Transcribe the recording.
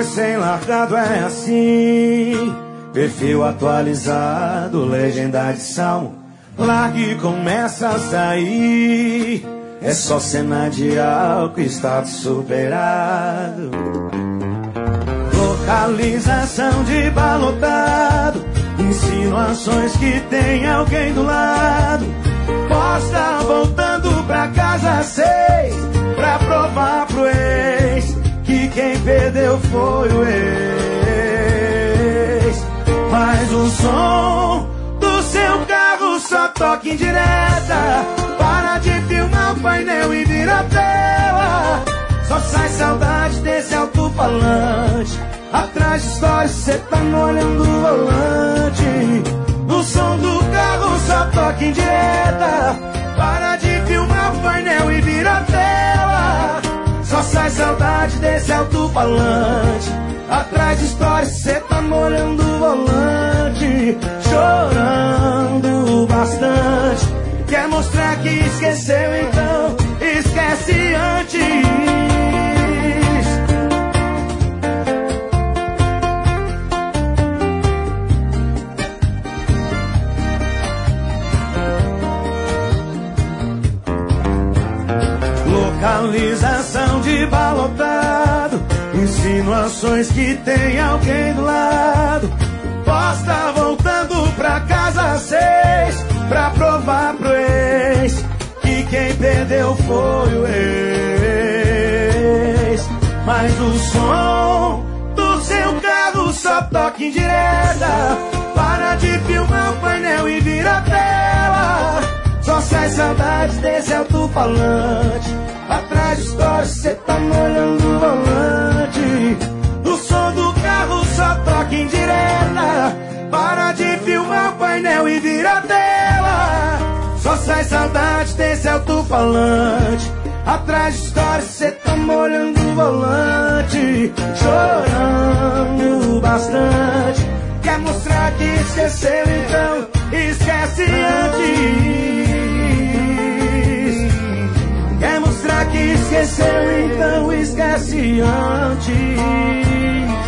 recém-largado é assim. Perfil atualizado, legenda de salmo. Largue e começa a sair. É só cena de álcool, status superado. Localização de balotado. Insinuações que tem alguém do lado. Posta voltando pra casa às 6, pra provar pro ex que quem perdeu foi o ex. Mas o som do seu carro só toca em direta. Para de filmar o painel e vira a tela. Só sai saudade desse alto-falante. Atrás de stories cê tá molhando o volante. O som do carro só toca em direta. Para de filmar o painel e vira a tela. Só sai saudade desse alto-falante. Atrás de stories cê tá molhando o volante. Chorando bastante. Quer mostrar que esqueceu, então esquece antes. Localização de balotado. Insinuações que tem alguém do lado. Posta voltando pra casa às 6, pra provar pro ex que quem perdeu foi o ex. Mas o som do seu carro só toca em direta. Para de filmar o painel e vira a tela. Só sai saudade desse alto-falante. Atrás de stories cê tá molhando o volante. O som do carro só toca em direta. Para de filmar o painel e vira a tela. Só sai saudade desse alto-falante. Atrás de stories cê tá molhando o volante. Chorando bastante. Quer mostrar que esqueceu, então esquece antes. Quer mostrar que esqueceu, então esquece antes.